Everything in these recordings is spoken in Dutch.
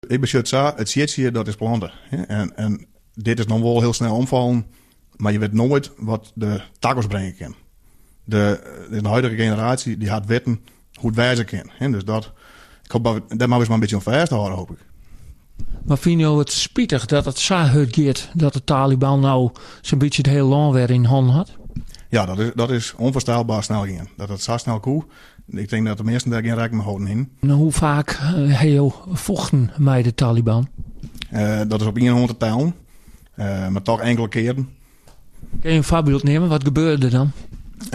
Ik beschut zo, het ziet hier, dat is planten. En dit is nog wel heel snel omvallen, maar je weet nooit wat de takkels brengen kan. De huidige generatie die gaat weten hoe het wijzen kan. Dus ik hoop dat maar eens maar een beetje onvast te houden, hoop ik. Maar vind je het spietig dat het zo hard gaat dat de Taliban nou zo'n beetje het hele land weer in handen had? Ja, dat is onvoorstelbaar snel ging. Dat het zo snel koe. Ik denk dat de meesten daar geen rekening mee houden in. Nou, hoe vaak heb je vochten met de Taliban? Dat is op 100 tellen. Maar toch enkele keren. Kun je een voorbeeld nemen? Wat gebeurde er dan?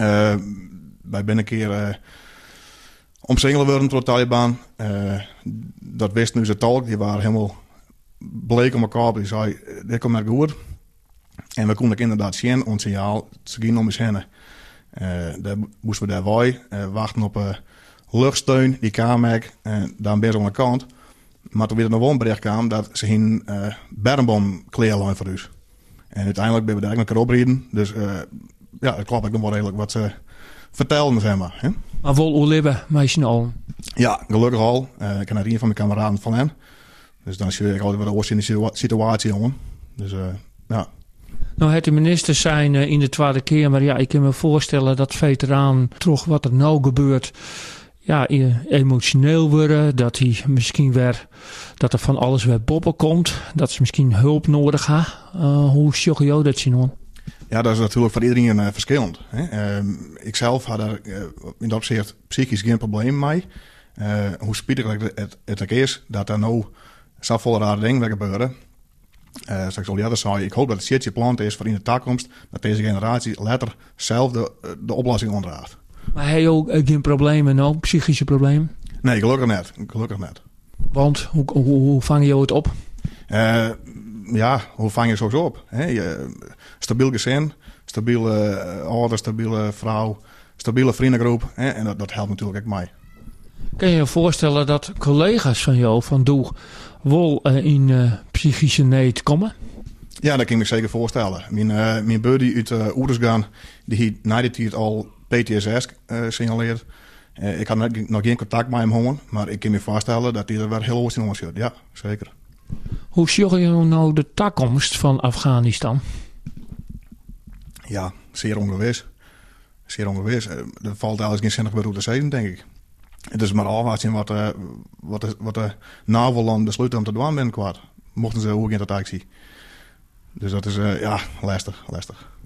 Wij zijn een keer omsingeld worden door de Taliban. Dat wist nu zijn tolk. Die waren helemaal bleek om elkaar. Die zei, dit komt net goed. En we konden inderdaad zien, ons signaal, ze gingen om eens heen. Daar moesten we daarbij wachten op luchtsteun, die kwam daar best aan de kant. Maar toen weer nog wel een bericht kwam dat ze geen bermbom kleerlijn voor ons. En uiteindelijk ben we daar eigenlijk een keer opreden. Dus ja, het klopt ook nog wel redelijk wat ze vertelden, zeg maar. Hè? Maar wel oerlibben, meisje al. Ja, gelukkig al. Ik heb naar een van mijn kameraden van hen. Dus dan zie ik altijd wat oors in de situatie, jongen. Dus ja. Nou, het de minister zijn in de Tweede Kamer. Ja, ik kan me voorstellen dat veteranen toch wat er nou gebeurt. Ja, emotioneel worden. Dat hij misschien weer, dat er van alles weer boppen komt. Dat ze misschien hulp nodig hebben. Hoe sjogge jou dat zien hoor? Ja, dat is natuurlijk voor iedereen verschillend. Hè. Ik zelf had daar in dat opzicht psychisch geen probleem mee. Hoe spietig het ook is dat er nou zo volle rare dingen weer gebeuren. Zoals ik al eerder zei, ik hoop dat het shitje plant is voor in de toekomst. Dat deze generatie later zelf de oplossing onderdraagt. Maar heb je ook geen problemen nou, psychische problemen? Nee, gelukkig net. Want hoe vang je het op? Ja, hoe vang je het zo op? Stabiel gezin, stabiele ouder, stabiele vrouw, stabiele vriendengroep. En dat helpt natuurlijk ook mij. Kan je je voorstellen dat collega's van jou, van Doe, wel in psychische nood komen? Ja, dat kan ik me zeker voorstellen. Mijn buddy uit Oedersgaan, die heeft na die tijd al PTSS signaleerd. Ik had nog geen contact met hem gehad, maar ik kan me voorstellen dat hij er wel heel goed in zit. Ja, zeker. Hoe zie je nou de toekomst van Afghanistan? Ja, zeer ongewis. Zeer ongewis. Er valt eigenlijk geen zinnig bij te zeggen, denk ik. Het is maar afwachten wat de NAVO-land besluiten om te doen binnenkort. Mochten ze ook in dat actie. Dus dat is lastig.